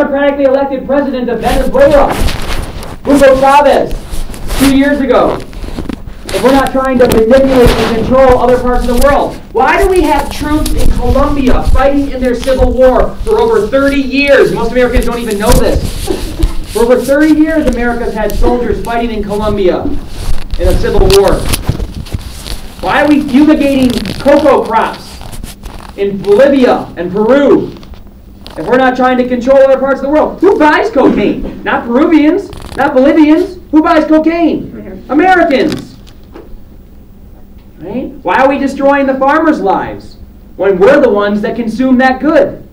democratically elected president of Venezuela, Hugo Chavez, 2 years ago. If we're not trying to manipulate and control other parts of the world, why do we have troops in Colombia fighting in their civil war for over 30 years? Most Americans don't even know this. For over 30 years, America's had soldiers fighting in Colombia in a civil war. Why are we fumigating cocoa crops in Bolivia and Peru if we're not trying to control other parts of the world? Who buys cocaine? Not Peruvians, not Bolivians. Who buys cocaine? Americans. Right? Why are we destroying the farmers' lives when we're the ones that consume that good?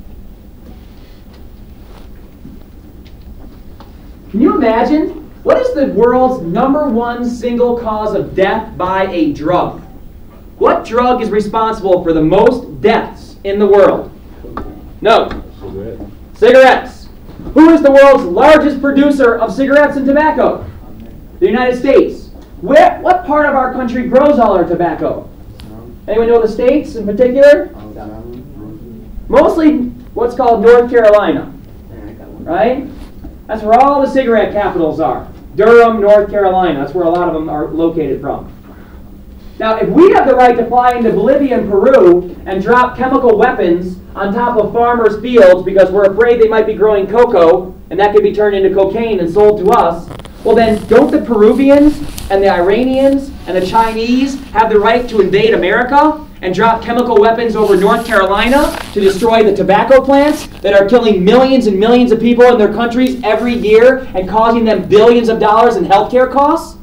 Can you imagine? What is the world's #1 single cause of death by a drug? What drug is responsible for the most deaths in the world? No. Cigarettes. Who is the world's largest producer of cigarettes and tobacco? The United States. What part of our country grows all our tobacco? Anyone know the states in particular? Mostly what's called North Carolina. Right? That's where all the cigarette capitals are. Durham, North Carolina. That's where a lot of them are located from. Now, if we have the right to fly into Bolivia and Peru and drop chemical weapons on top of farmers' fields because we're afraid they might be growing cocoa and that could be turned into cocaine and sold to us, well then, don't the Peruvians and the Iranians and the Chinese have the right to invade America and drop chemical weapons over North Carolina to destroy the tobacco plants that are killing millions and millions of people in their countries every year and causing them billions of dollars in healthcare costs?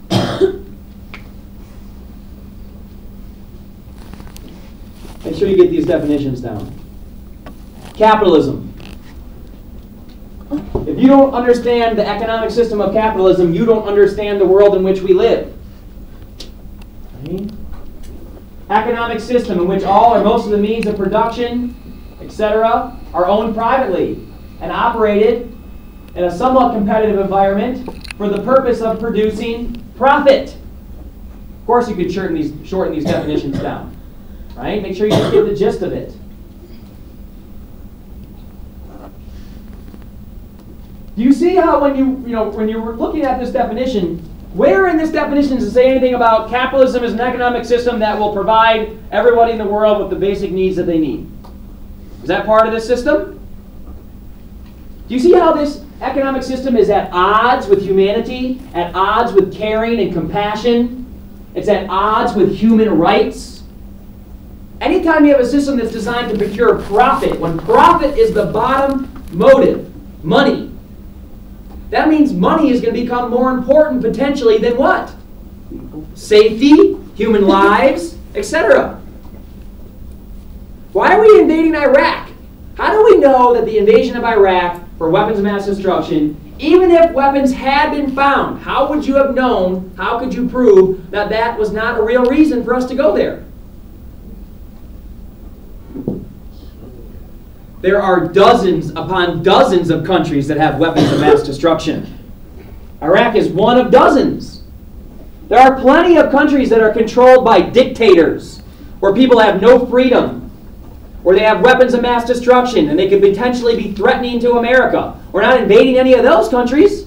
Make sure you get these definitions down. Capitalism. If you don't understand the economic system of capitalism, you don't understand the world in which we live. Right? Economic system in which all or most of the means of production, etc., are owned privately and operated in a somewhat competitive environment for the purpose of producing profit. Of course, you could shorten these definitions down. Right? Make sure you just get the gist of it. Do you see how when you're looking at this definition, where in this definition does it say anything about capitalism as an economic system that will provide everybody in the world with the basic needs that they need? Is that part of this system? Do you see how this economic system is at odds with humanity, at odds with caring and compassion? It's at odds with human rights. Anytime you have a system that's designed to procure profit, when profit is the bottom motive, money, that means money is going to become more important potentially than what? Safety, human lives, etc. Why are we invading Iraq? How do we know that the invasion of Iraq for weapons of mass destruction, even if weapons had been found, how would you have known, how could you prove that that was not a real reason for us to go there? There are dozens upon dozens of countries that have weapons of mass destruction. Iraq is one of dozens. There are plenty of countries that are controlled by dictators, where people have no freedom, where they have weapons of mass destruction, and they could potentially be threatening to America. We're not invading any of those countries.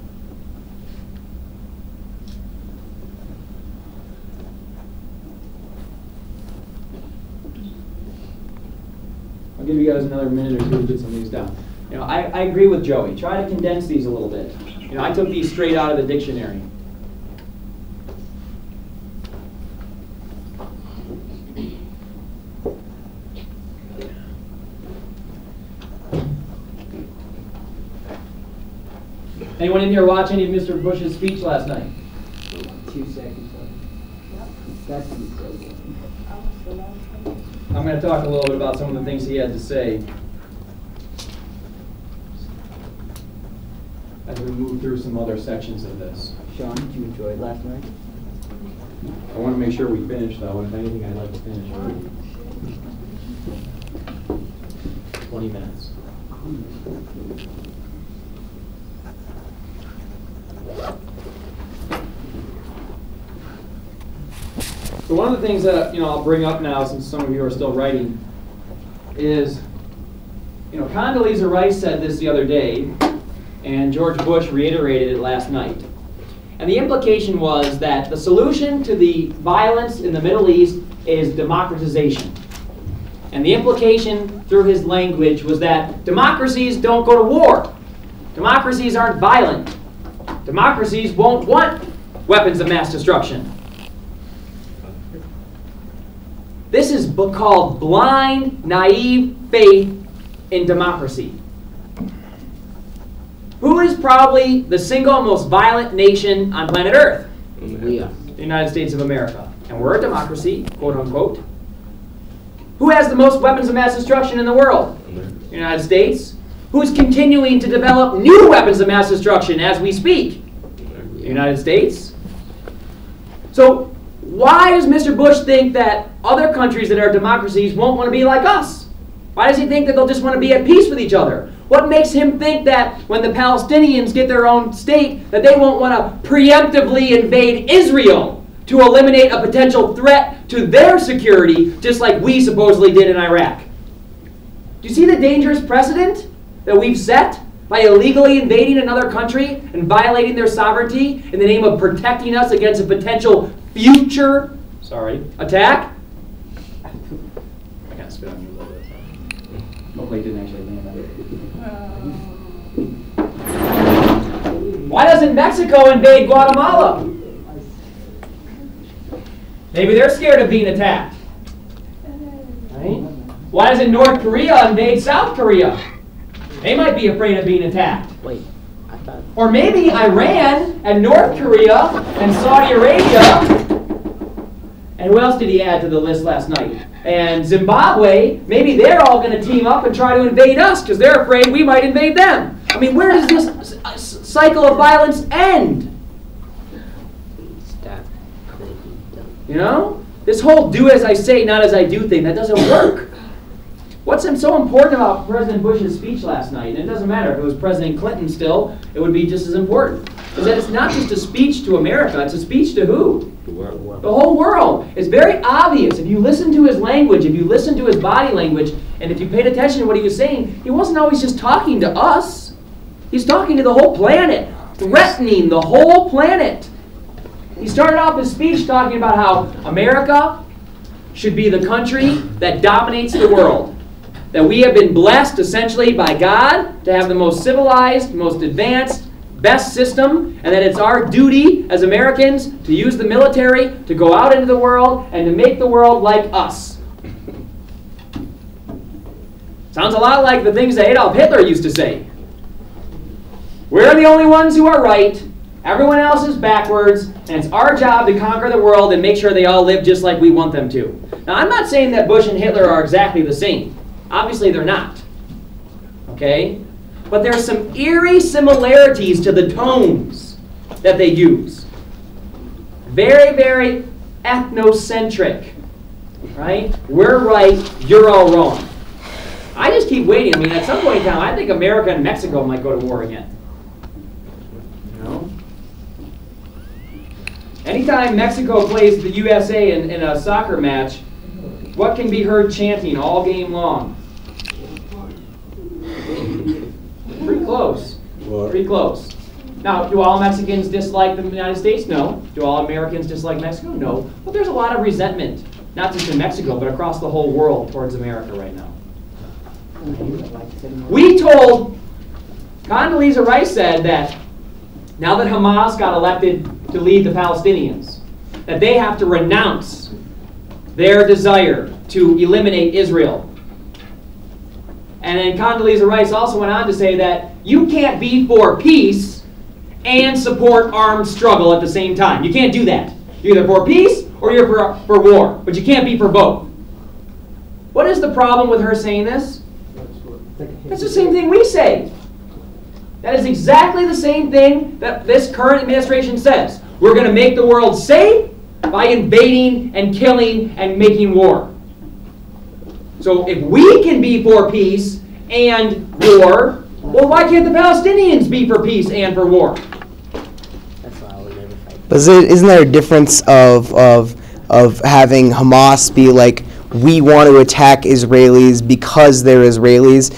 I'll give you guys another minute or two to get some of these down. I agree with Joey. Try to condense these a little bit. I took these straight out of the dictionary. Anyone in here watch any of Mr. Bush's speech last night? 2 seconds. That's I'm going to talk a little bit about some of the things he had to say as we move through some other sections of this. Sean, did you enjoy it last night? I want to make sure we finish, though, and if anything, I'd like to finish early. 20 minutes. So one of the things that I'll bring up now, since some of you are still writing, is You know, Condoleezza Rice said this the other day, and George Bush reiterated it last night. And the implication was that the solution to the violence in the Middle East is democratization. And the implication through his language was that democracies don't go to war. Democracies aren't violent. Democracies won't want weapons of mass destruction. This is called blind, naive faith in democracy. Who is probably the single most violent nation on planet Earth? We are. The United States of America. And we're a democracy, quote unquote. Who has the most weapons of mass destruction in the world? The United States. Who's continuing to develop new weapons of mass destruction as we speak? The United States. So why does Mr. Bush think that other countries that are democracies won't want to be like us? Why does he think that they'll just want to be at peace with each other? What makes him think that when the Palestinians get their own state, that they won't want to preemptively invade Israel to eliminate a potential threat to their security, just like we supposedly did in Iraq? Do you see the dangerous precedent that we've set by illegally invading another country and violating their sovereignty in the name of protecting us against a potential future attack? I got to spit on you a little bit. Hopefully it didn't actually land on it. Why doesn't Mexico invade Guatemala? Maybe they're scared of being attacked. Right? Why doesn't North Korea invade South Korea? They might be afraid of being attacked. Wait, I thought. Or maybe Iran and North Korea and Saudi Arabia. And who else did he add to the list last night? And Zimbabwe, maybe they're all going to team up and try to invade us because they're afraid we might invade them. I mean, where does this cycle of violence end? You know? This whole do as I say, not as I do thing, that doesn't work. What's so important about President Bush's speech last night, and it doesn't matter if it was President Clinton still, it would be just as important, is that it's not just a speech to America, it's a speech to who? The world. The whole world. It's very obvious. If you listen to his language, if you listen to his body language, and if you paid attention to what he was saying, he wasn't always just talking to us. He's talking to the whole planet, threatening the whole planet. He started off his speech talking about how America should be the country that dominates the world. That we have been blessed essentially by God to have the most civilized, most advanced, best system, and that it's our duty as Americans to use the military to go out into the world and to make the world like us. Sounds a lot like the things that Adolf Hitler used to say. We're the only ones who are right. Everyone else is backwards, and it's our job to conquer the world and make sure they all live just like we want them to. Now, I'm not saying that Bush and Hitler are exactly the same. Obviously, they're not. Okay? But there's some eerie similarities to the tones that they use. Very, very ethnocentric. Right? We're right, you're all wrong. I just keep waiting. I mean, at some point in time, I think America and Mexico might go to war again. You know? Anytime Mexico plays the USA in a soccer match, what can be heard chanting all game long? Pretty close. Pretty close. Now, do all Mexicans dislike the United States? No. Do all Americans dislike Mexico? No. But there's a lot of resentment, not just in Mexico, but across the whole world towards America right now. We told, Condoleezza Rice said that now that Hamas got elected to lead the Palestinians, that they have to renounce their desire to eliminate Israel. And then Condoleezza Rice also went on to say that you can't be for peace and support armed struggle at the same time. You can't do that. You're either for peace or you're for war, but you can't be for both. What is the problem with her saying this? That's the same thing we say. That is exactly the same thing that this current administration says. We're going to make the world safe by invading and killing and making war. So if we can be for peace and war, well, why can't the Palestinians be for peace and for war? That's why I would never fight. But isn't there a difference of having Hamas be like, we want to attack Israelis because they're Israelis,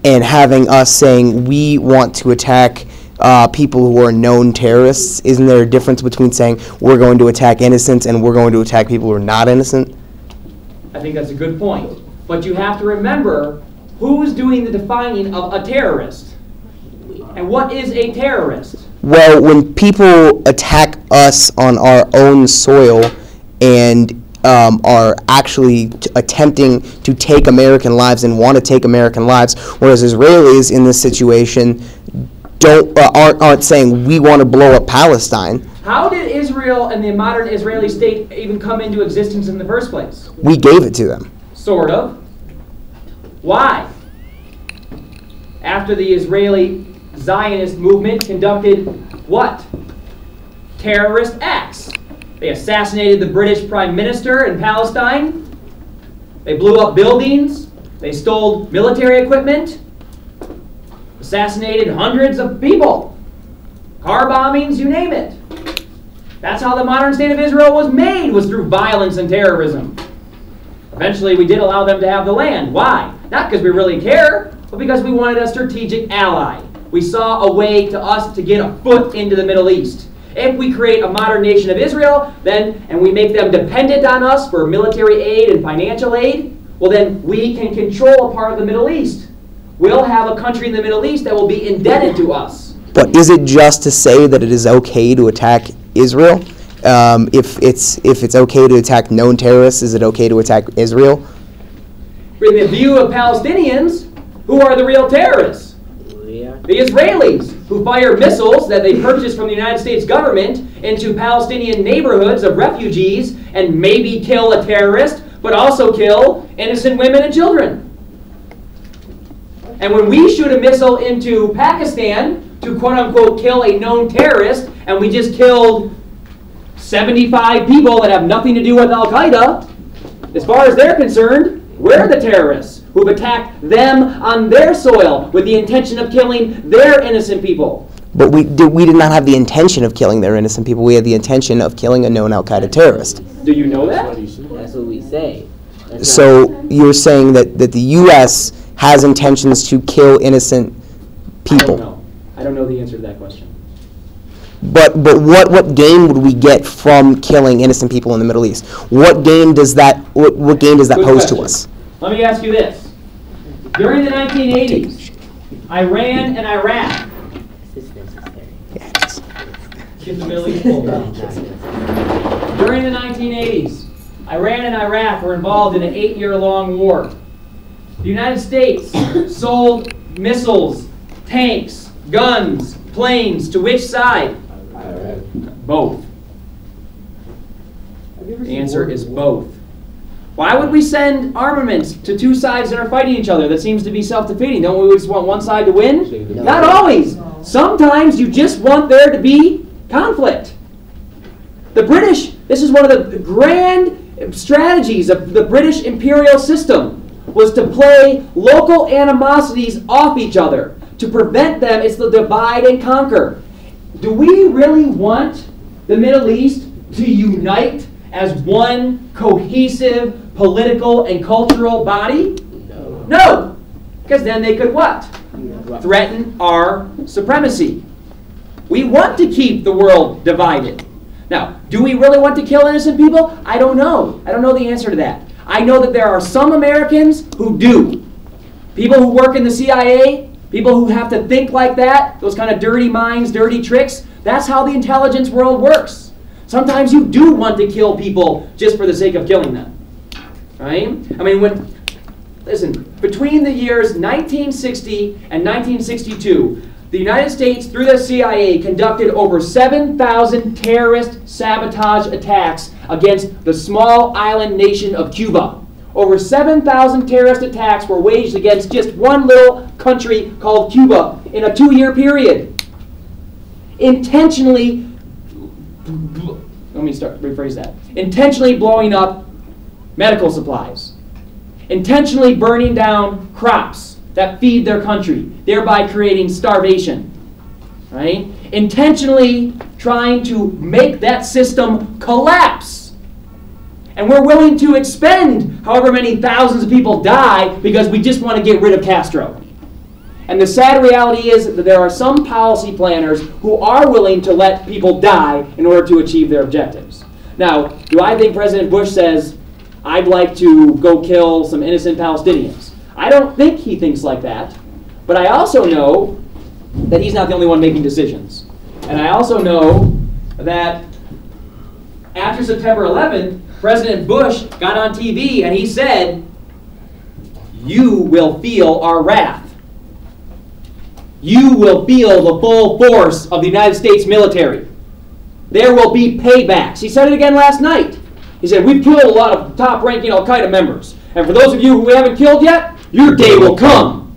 and having us saying we want to attack people who are known terrorists? Isn't there a difference between saying we're going to attack innocents and we're going to attack people who are not innocent? I think that's a good point. But you have to remember who's doing the defining of a terrorist. And what is a terrorist? Well, when people attack us on our own soil and are actually attempting to take American lives and want to take American lives, whereas Israelis in this situation aren't saying we want to blow up Palestine. How did Israel and the modern Israeli state even come into existence in the first place? We gave it to them. Sort of. Why? After the Israeli Zionist movement conducted what? Terrorist acts. They assassinated the British Prime Minister in Palestine. They blew up buildings. They stole military equipment. Assassinated hundreds of people. Car bombings, you name it. That's how the modern state of Israel was made, was through violence and terrorism. Eventually, we did allow them to have the land. Why? Not because we really care, but because we wanted a strategic ally. We saw a way to us to get a foot into the Middle East. If we create a modern nation of Israel, and we make them dependent on us for military aid and financial aid, well then we can control a part of the Middle East. We'll have a country in the Middle East that will be indebted to us. But is it just to say that it is okay to attack Israel? If it's okay to attack known terrorists, is it okay to attack Israel? In the view of Palestinians, who are the real terrorists? The Israelis, who fire missiles that they purchase from the United States government into Palestinian neighborhoods of refugees and maybe kill a terrorist, but also kill innocent women and children. And when we shoot a missile into Pakistan to quote-unquote kill a known terrorist, and we just killed 75 people that have nothing to do with Al-Qaeda, as far as they're concerned, we're the terrorists who've attacked them on their soil with the intention of killing their innocent people. But we did not have the intention of killing their innocent people. We had the intention of killing a known Al-Qaeda terrorist. Do you know that? That's what we say. So you're saying that the U.S. has intentions to kill innocent people? I don't know the answer to that question. But what gain would we get from killing innocent people in the Middle East? What gain does that what gain does that Good pose question. to us? Let me ask you this. During the 1980s, Iran and Iraq. This is necessary. Yes. Get the Middle East pulled down. During the 1980s, Iran and Iraq were involved in an 8-year-long war. The United States sold missiles, tanks, guns, planes to which side? Both. The answer is both. Why would we send armaments to two sides that are fighting each other? That seems to be self-defeating. Don't we just want one side to win? No. Not always. Sometimes you just want there to be conflict. The British, this is one of the grand strategies of the British imperial system, was to play local animosities off each other, to prevent them. It's the divide and conquer. Do we really want the Middle East to unite as one cohesive political and cultural body? No. No, because then they could what? Threaten our supremacy. We want to keep the world divided. Now, do we really want to kill innocent people? I don't know. I don't know the answer to that. I know that there are some Americans who do. People who work in the CIA, people who have to think like that, those kind of dirty minds, dirty tricks, that's how the intelligence world works. Sometimes you do want to kill people just for the sake of killing them. Right? I mean, listen, between the years 1960 and 1962, the United States, through the CIA, conducted over 7,000 terrorist sabotage attacks against the small island nation of Cuba. Over 7,000 terrorist attacks were waged against just one little country called Cuba in a 2-year period. Intentionally, let me rephrase that. Intentionally blowing up medical supplies. Intentionally burning down crops that feed their country, thereby creating starvation. Right? Intentionally trying to make that system collapse. And we're willing to expend however many thousands of people die because we just want to get rid of Castro. And the sad reality is that there are some policy planners who are willing to let people die in order to achieve their objectives. Now, do I think President Bush says, I'd like to go kill some innocent Palestinians? I don't think he thinks like that. But I also know that he's not the only one making decisions. And I also know that after September 11th, President Bush got on TV and he said, you will feel our wrath. You will feel the full force of the United States military. There will be paybacks. He said it again last night. He said, we've killed a lot of top-ranking al-Qaeda members. And for those of you who we haven't killed yet, your day will come.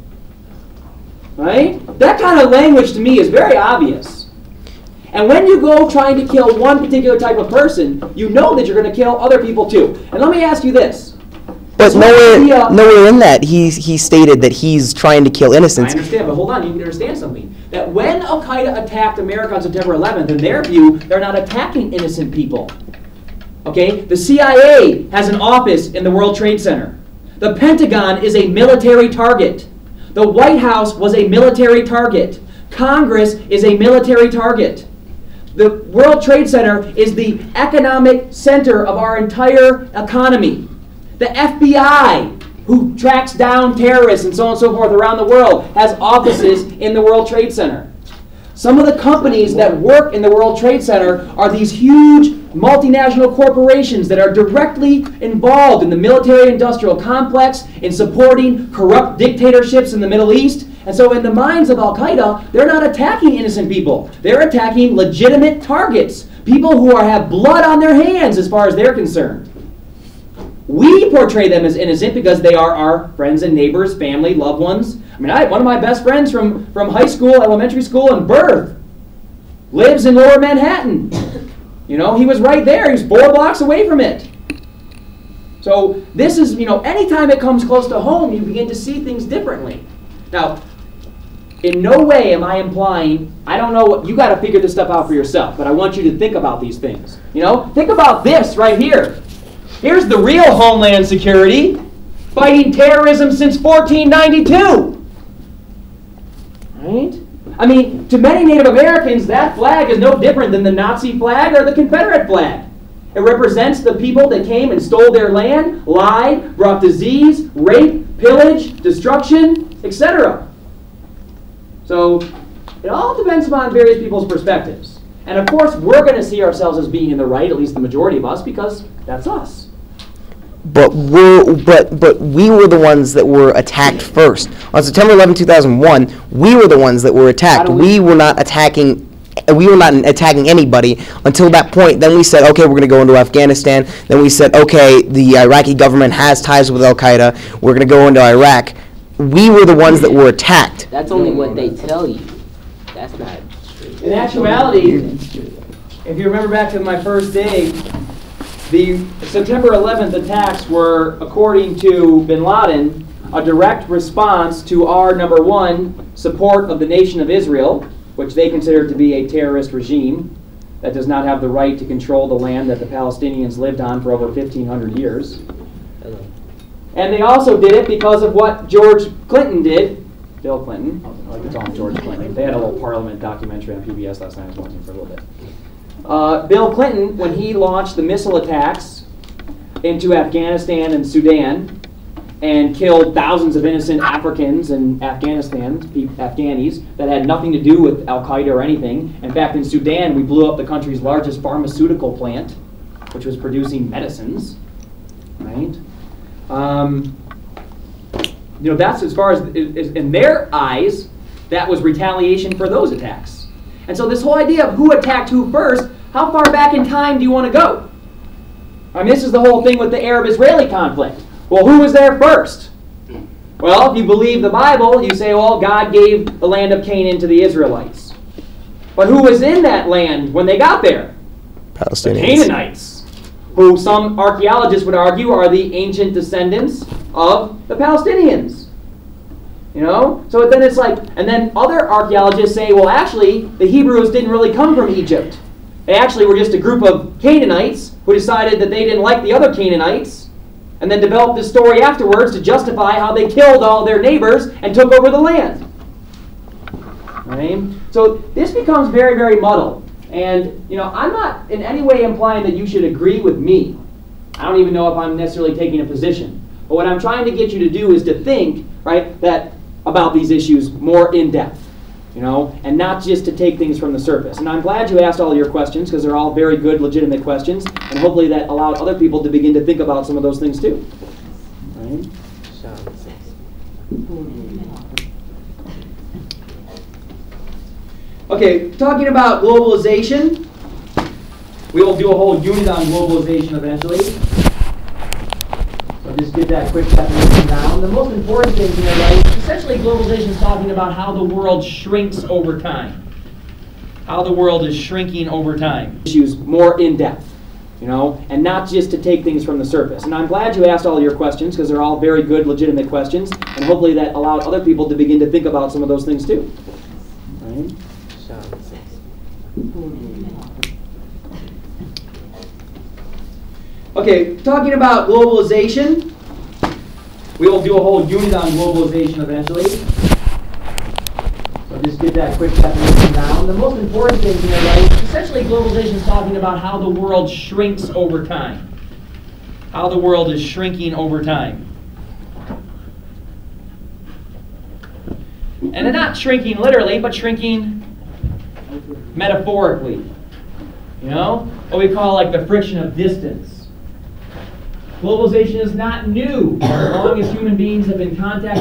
Right? That kind of language to me is very obvious. And when you go trying to kill one particular type of person, you know that you're going to kill other people too. And let me ask you this. But nowhere in that he stated that he's trying to kill innocents. I understand, but hold on, you need to understand something. That when al-Qaeda attacked America on September 11th, in their view, they're not attacking innocent people. Okay? The CIA has an office in the World Trade Center. The Pentagon is a military target. The White House was a military target. Congress is a military target. The World Trade Center is the economic center of our entire economy. The FBI, who tracks down terrorists and so on and so forth around the world, has offices in the World Trade Center. Some of the companies that work in the World Trade Center are these huge multinational corporations that are directly involved in the military-industrial complex, in supporting corrupt dictatorships in the Middle East. And so in the minds of al-Qaeda, they're not attacking innocent people. They're attacking legitimate targets, people who have blood on their hands as far as they're concerned. We portray them as innocent because they are our friends and neighbors, family, loved ones. I mean, one of my best friends from high school, elementary school, and birth lives in Lower Manhattan. You know, he was right there. He was 4 blocks away from it. So this is, anytime it comes close to home, you begin to see things differently. Now, in no way am I implying, I don't know what, you got to figure this stuff out for yourself, but I want you to think about these things. Think about this right here. Here's the real Homeland Security fighting terrorism since 1492. Right? I mean, to many Native Americans, that flag is no different than the Nazi flag or the Confederate flag. It represents the people that came and stole their land, lied, brought disease, rape, pillage, destruction, etc. So it all depends upon various people's perspectives. And of course, we're going to see ourselves as being in the right, at least the majority of us, because that's us. But we were the ones that were attacked first. On September 11, 2001, we were the ones that were attacked. We were not attacking anybody until that point. Then we said, okay, we're going to go into Afghanistan. Then we said, okay, the Iraqi government has ties with al-Qaeda. We're going to go into Iraq. We were the ones that were attacked. That's only what they tell you. That's not true. In actuality, if you remember back to my first day, the September 11th attacks were, according to bin Laden, a direct response to our, number one, support of the nation of Israel, which they consider to be a terrorist regime that does not have the right to control the land that the Palestinians lived on for over 1,500 years. And they also did it because of what George Clinton did. Bill Clinton. I like to call him George Clinton. They had a little Parliament documentary on PBS last night. I was watching for a little bit. Bill Clinton, when he launched the missile attacks into Afghanistan and Sudan and killed thousands of innocent Africans and Afghanis that had nothing to do with al-Qaeda or anything. In fact, in Sudan, we blew up the country's largest pharmaceutical plant, which was producing medicines. Right? That's as far as, in their eyes, that was retaliation for those attacks. And so this whole idea of who attacked who first, how far back in time do you want to go? I mean, this is the whole thing with the Arab-Israeli conflict. Well, who was there first? Well, if you believe the Bible, you say, well, God gave the land of Canaan to the Israelites. But who was in that land when they got there? Palestinians. The Canaanites, who some archaeologists would argue are the ancient descendants of the Palestinians. So then it's like, and then other archaeologists say, well, actually, the Hebrews didn't really come from Egypt. They actually were just a group of Canaanites who decided that they didn't like the other Canaanites, and then developed this story afterwards to justify how they killed all their neighbors and took over the land. Right? So this becomes very, very muddled. And I'm not in any way implying that you should agree with me. I don't even know if I'm necessarily taking a position. But what I'm trying to get you to do is to think, right, that about these issues more in depth, and not just to take things from the surface. And I'm glad you asked all your questions because they're all very good, legitimate questions, and hopefully that allowed other people to begin to think about some of those things too. Right? Okay, talking about globalization, we will do a whole unit on globalization eventually. So just get that quick definition down. The most important thing here, right, essentially globalization is talking about how the world shrinks over time. How the world is shrinking over time. Issues more in depth, and not just to take things from the surface. And I'm glad you asked all your questions because they're all very good, legitimate questions, and hopefully that allowed other people to begin to think about some of those things too. Right? Okay, talking about globalization, we will do a whole unit on globalization eventually. So just get that quick definition down. The most important thing here, right, essentially globalization is talking about how the world shrinks over time. How the world is shrinking over time. And they're not shrinking literally, but shrinking metaphorically. What we call like the friction of distance. Globalization is not new. As long as human beings have been contacted